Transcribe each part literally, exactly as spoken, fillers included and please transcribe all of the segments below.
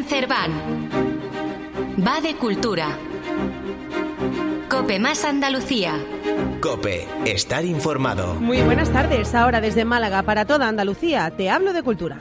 Cerván. Va de cultura. COPE más Andalucía. COPE, estar informado. Muy buenas tardes, ahora desde Málaga para toda Andalucía, te hablo de cultura.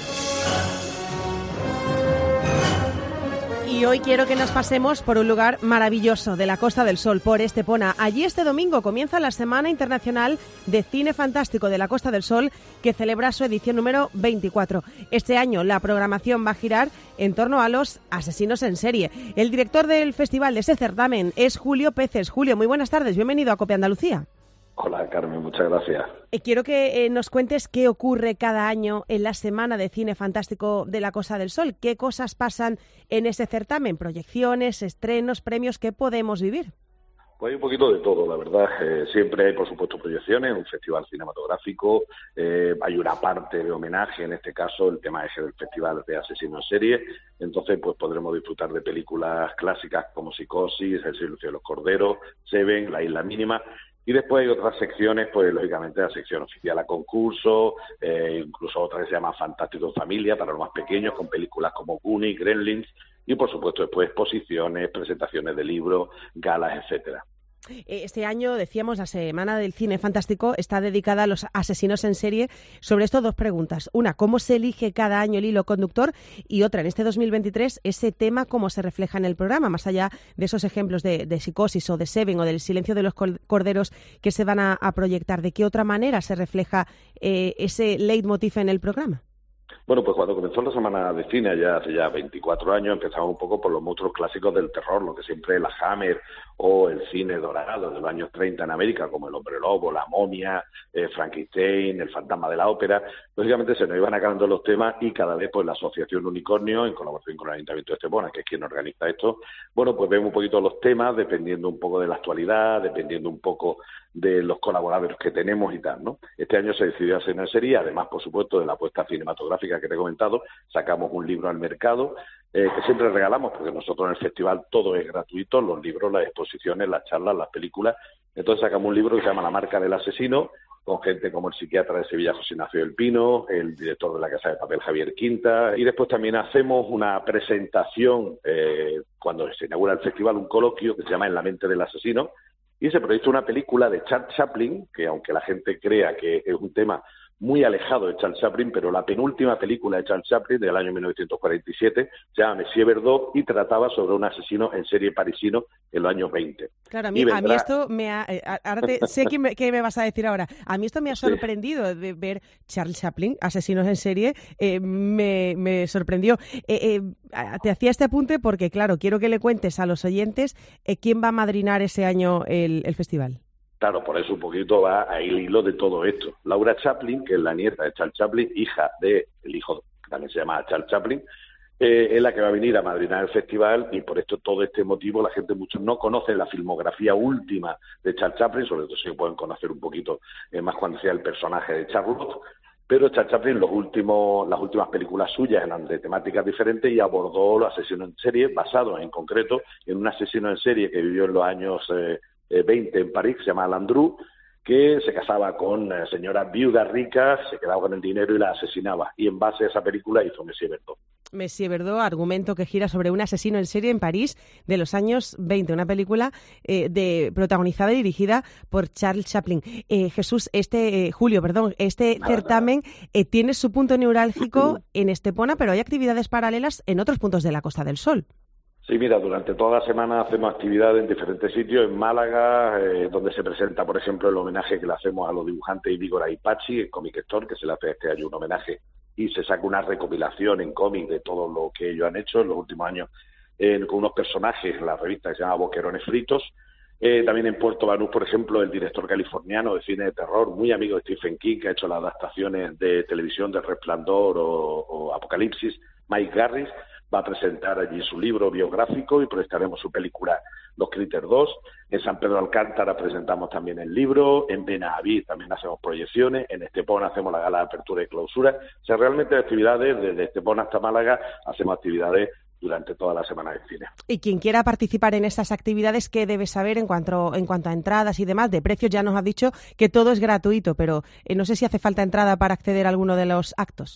Y hoy quiero que nos pasemos por un lugar maravilloso de la Costa del Sol, por Estepona. Allí este domingo comienza la Semana Internacional de Cine Fantástico de la Costa del Sol, que celebra su edición número veinticuatro. Este año la programación va a girar en torno a los asesinos en serie. El director del festival de ese certamen es Julio Peces. Julio, muy buenas tardes, bienvenido a COPE Andalucía. Hola, Carmen, muchas gracias. Eh, quiero que eh, nos cuentes qué ocurre cada año en la Semana de Cine Fantástico de la Costa del Sol. ¿Qué cosas pasan en ese certamen? ¿Proyecciones, estrenos, premios? ¿Qué podemos vivir? Pues hay un poquito de todo, la verdad. Eh, siempre hay, por supuesto, proyecciones, un festival cinematográfico, eh, hay una parte de homenaje, en este caso el tema eje del festival de asesinos en serie. Entonces, pues podremos disfrutar de películas clásicas como Psicosis, El silencio de los corderos, Seven, La isla mínima. Y después hay otras secciones, pues lógicamente la sección oficial a concurso, eh, incluso otra que se llama Fantástico en Familia, para los más pequeños, con películas como Goonies, Gremlins, y por supuesto después exposiciones, presentaciones de libros, galas, etcétera. Este año, decíamos, la Semana del Cine Fantástico está dedicada a los asesinos en serie. Sobre esto, dos preguntas. Una, ¿cómo se elige cada año el hilo conductor? Y otra, en este dos mil veintitrés, ese tema, ¿cómo se refleja en el programa? Más allá de esos ejemplos de, de Psicosis o de Seven o del silencio de los corderos que se van a, a proyectar, ¿de qué otra manera se refleja eh, ese leitmotiv en el programa? Bueno, pues cuando comenzó la Semana de Cine, ya hace ya veinticuatro años, empezamos un poco por los monstruos clásicos del terror, lo que siempre es la Hammer o el cine dorado de los años treinta en América, como El Hombre Lobo, La Momia, eh, Frankenstein, El Fantasma de la Ópera. Lógicamente se nos iban acabando los temas y cada vez pues la Asociación Unicornio, en colaboración con el Ayuntamiento de Estepona, que es quien organiza esto, bueno, pues vemos un poquito los temas, dependiendo un poco de la actualidad, dependiendo un poco de los colaboradores que tenemos y tal, ¿no? Este año se decidió hacer una serie, además, por supuesto, de la apuesta cinematográfica que te he comentado, sacamos un libro al mercado, eh, que siempre regalamos, porque nosotros en el festival todo es gratuito, los libros, las exposiciones, las charlas, las películas. Entonces sacamos un libro que se llama La marca del asesino, con gente como el psiquiatra de Sevilla, José Ignacio del Pino, el director de La Casa de Papel, Javier Quinta, y después también hacemos una presentación, eh, cuando se inaugura el festival, un coloquio que se llama En la mente del asesino, y se proyecta una película de Charles Chaplin, que aunque la gente crea que es un tema muy alejado de Charles Chaplin, pero la penúltima película de Charles Chaplin del año mil novecientos cuarenta y siete se llama Monsieur Verdot y trataba sobre un asesino en serie parisino en los años veinte. Claro, a mí, vendrá... a mí esto me ha... Ahora te, sé qué me, qué me vas a decir ahora. A mí esto me ha sorprendido sí. de ver Charles Chaplin, asesinos en serie, eh, me, me sorprendió. Eh, eh, te hacía este apunte porque, claro, quiero que le cuentes a los oyentes eh, quién va a madrinar ese año el, el festival. Claro, por eso un poquito va ahí el hilo de todo esto. Laura Chaplin, que es la nieta de Charles Chaplin, hija del hijo, que también se llama Charles Chaplin, eh, es la que va a venir a madrinar el festival y por esto todo este motivo la gente mucho no conoce la filmografía última de Charles Chaplin, sobre todo si pueden conocer un poquito eh, más cuando sea el personaje de Charlotte, pero Charles Chaplin los últimos, las últimas películas suyas eran de temáticas diferentes y abordó los asesinos en serie, basado en concreto en un asesino en serie que vivió en los años... Eh, veinte en París, que se llama Landru, que se casaba con eh, señoras viudas ricas, se quedaba con el dinero y la asesinaba. Y en base a esa película hizo Monsieur Verdot. Monsieur Verdot, argumento que gira sobre un asesino en serie en París de los años veinte, una película eh, de protagonizada y dirigida por Charles Chaplin. Eh, Jesús, este eh, Julio, perdón, este nada, certamen nada. Eh, tiene su punto neurálgico en Estepona, pero hay actividades paralelas en otros puntos de la Costa del Sol. Sí, mira, durante toda la semana hacemos actividades en diferentes sitios, en Málaga, eh, donde se presenta, por ejemplo, el homenaje que le hacemos a los dibujantes Igor Aipachi, el Comic Store, que se le hace este año un homenaje, y se saca una recopilación en cómic de todo lo que ellos han hecho en los últimos años, eh, con unos personajes en la revista que se llama Boquerones Fritos. Eh, también en Puerto Banús, por ejemplo, el director californiano de cine de terror, muy amigo de Stephen King, que ha hecho las adaptaciones de televisión de Resplandor o, o Apocalipsis, Mike Garris, va a presentar allí su libro biográfico y proyectaremos su película Los Critters dos. En San Pedro Alcántara presentamos también el libro, en Benaví también hacemos proyecciones, en Estepona hacemos la gala de apertura y clausura. O sea, realmente actividades desde Estepona hasta Málaga, hacemos actividades durante toda la semana de cine. Y quien quiera participar en estas actividades, ¿qué debe saber en cuanto, en cuanto a entradas y demás? De precios ya nos has dicho que todo es gratuito, pero eh, no sé si hace falta entrada para acceder a alguno de los actos.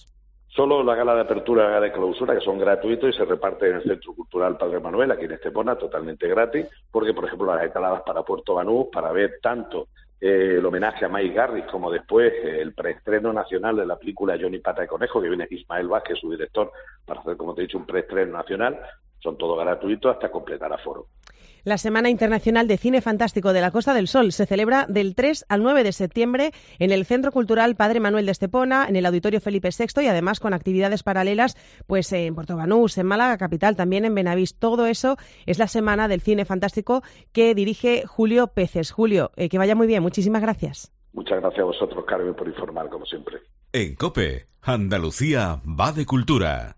Solo la gala de apertura y la gala de clausura, que son gratuitos y se reparten en el Centro Cultural Padre Manuel, aquí en Estepona, totalmente gratis, porque, por ejemplo, las escaladas para Puerto Banús, para ver tanto eh, el homenaje a Mike Garris como después eh, el preestreno nacional de la película Johnny Pata de Conejo, que viene Ismael Vázquez, su director, para hacer, como te he dicho, un preestreno nacional, son todos gratuitos hasta completar aforo. La Semana Internacional de Cine Fantástico de la Costa del Sol se celebra del tres al nueve de septiembre en el Centro Cultural Padre Manuel de Estepona, en el Auditorio Felipe sexto y además con actividades paralelas pues en Puerto Banús, en Málaga capital, también en Benavís. Todo eso es la Semana del Cine Fantástico que dirige Julio Peces. Julio, eh, que vaya muy bien. Muchísimas gracias. Muchas gracias a vosotros, Carmen, por informar, como siempre. En COPE, Andalucía va de cultura.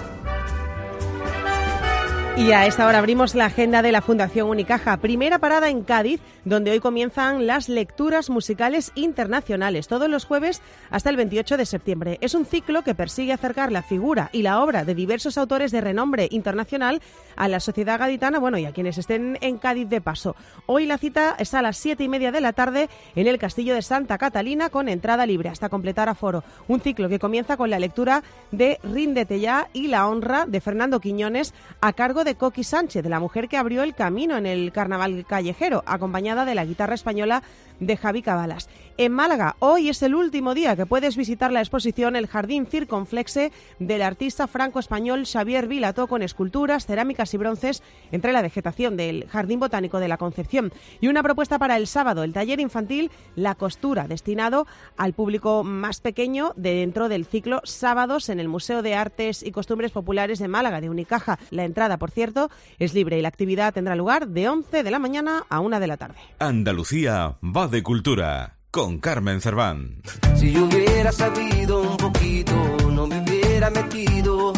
Y a esta hora abrimos la agenda de la Fundación Unicaja. Primera parada en Cádiz, donde hoy comienzan las lecturas musicales internacionales, todos los jueves hasta el veintiocho de septiembre. Es un ciclo que persigue acercar la figura y la obra de diversos autores de renombre internacional a la sociedad gaditana, bueno, y a quienes estén en Cádiz de paso. Hoy la cita es a las siete y media de la tarde en el Castillo de Santa Catalina, con entrada libre hasta completar aforo. Un ciclo que comienza con la lectura de Ríndete ya y La honra de Fernando Quiñones, a cargo de Coqui Sánchez, la mujer que abrió el camino en el carnaval callejero, acompañada de la guitarra española de Javi Cabalas. En Málaga, hoy es el último día que puedes visitar la exposición El Jardín Circonflexe del artista franco-español Xavier Vilató, con esculturas, cerámicas y bronces entre la vegetación del Jardín Botánico de la Concepción. Y una propuesta para el sábado, el taller infantil La Costura, destinado al público más pequeño dentro del ciclo Sábados en el Museo de Artes y Costumbres Populares de Málaga, de Unicaja. La entrada, por cierto, es libre y la actividad tendrá lugar de once de la mañana a una de la tarde. Andalucía va de cultura, con Carmen Cerván. Si yo hubiera sabido un poquito, no me hubiera metido,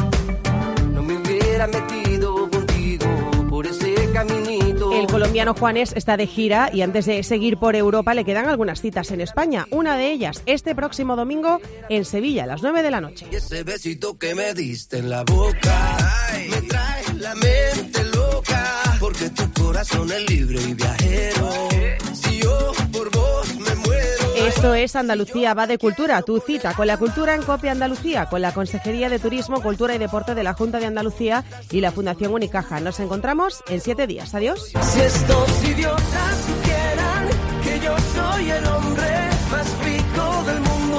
no me hubiera metido contigo por ese caminito. El colombiano Juanes está de gira y antes de seguir por Europa le quedan algunas citas en España. Una de ellas este próximo domingo en Sevilla a las nueve de la noche. Y ese besito que me diste en la boca, ay, me trae la mente loca, porque tu corazón es libre y viajero. Si yo por vos me muero. Esto es Andalucía va de cultura, tu cita con la cultura en COPE Andalucía, con la Consejería de Turismo, Cultura y Deporte de la Junta de Andalucía y la Fundación Unicaja. Nos encontramos en siete días. Adiós. Si estos idiotas supieran que yo soy el hombre más rico del mundo,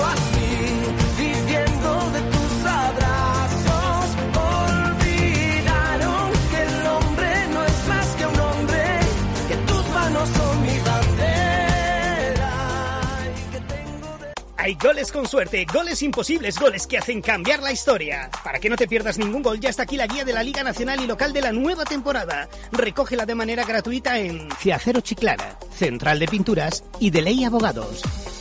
así, viviendo de tus abrazos, olvidaron que el hombre no es más que un hombre, que tus manos son mi bandera. Hay goles con suerte, goles imposibles, goles que hacen cambiar la historia. Para que no te pierdas ningún gol, ya está aquí la guía de la Liga Nacional y Local de la nueva temporada. Recógela de manera gratuita en Ciacero Chiclana, Central de Pinturas y de Ley Abogados.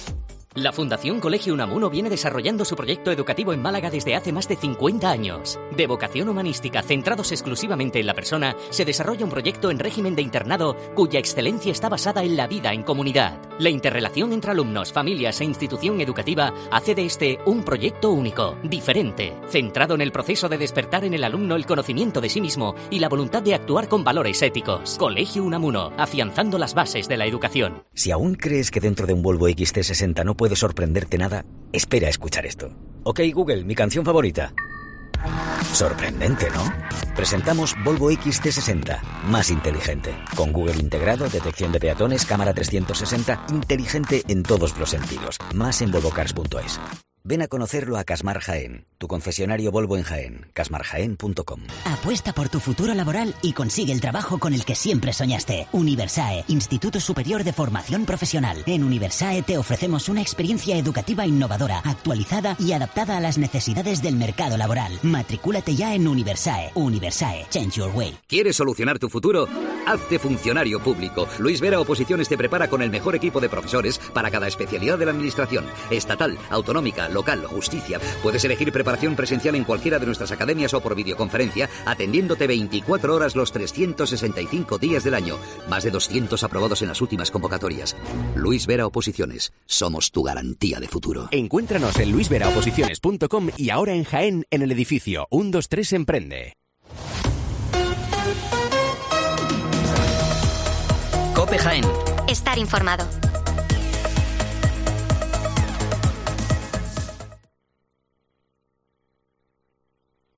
La Fundación Colegio Unamuno viene desarrollando su proyecto educativo en Málaga desde hace más de cincuenta años. De vocación humanística, centrados exclusivamente en la persona, se desarrolla un proyecto en régimen de internado cuya excelencia está basada en la vida en comunidad. La interrelación entre alumnos, familias e institución educativa hace de este un proyecto único, diferente, centrado en el proceso de despertar en el alumno el conocimiento de sí mismo y la voluntad de actuar con valores éticos. Colegio Unamuno, afianzando las bases de la educación. Si aún crees que dentro de un Volvo X C sesenta no puede sorprenderte nada, espera a escuchar esto. Ok, Google, mi canción favorita. Sorprendente, ¿no? Presentamos Volvo X C sesenta, más inteligente. Con Google integrado, detección de peatones, cámara trescientos sesenta, inteligente en todos los sentidos. Más en volvo cars punto es. Ven a conocerlo a Casmar Jaén, tu concesionario Volvo en Jaén, casmar jaén punto com. Apuesta por tu futuro laboral y consigue el trabajo con el que siempre soñaste. Universae, Instituto Superior de Formación Profesional. En Universae te ofrecemos una experiencia educativa innovadora, actualizada y adaptada a las necesidades del mercado laboral. Matricúlate ya en Universae. Universae, change your way. ¿Quieres solucionar tu futuro? Hazte funcionario público. Luis Vera Oposiciones te prepara con el mejor equipo de profesores para cada especialidad de la administración. Estatal, autonómica, local, justicia. Puedes elegir preparación presencial en cualquiera de nuestras academias o por videoconferencia, atendiéndote veinticuatro horas los trescientos sesenta y cinco días del año. Más de doscientos aprobados en las últimas convocatorias. Luis Vera Oposiciones. Somos tu garantía de futuro. Encuéntranos en luis vera oposiciones punto com y ahora en Jaén, en el edificio ciento veintitrés Emprende. COPE Jaén. Estar informado.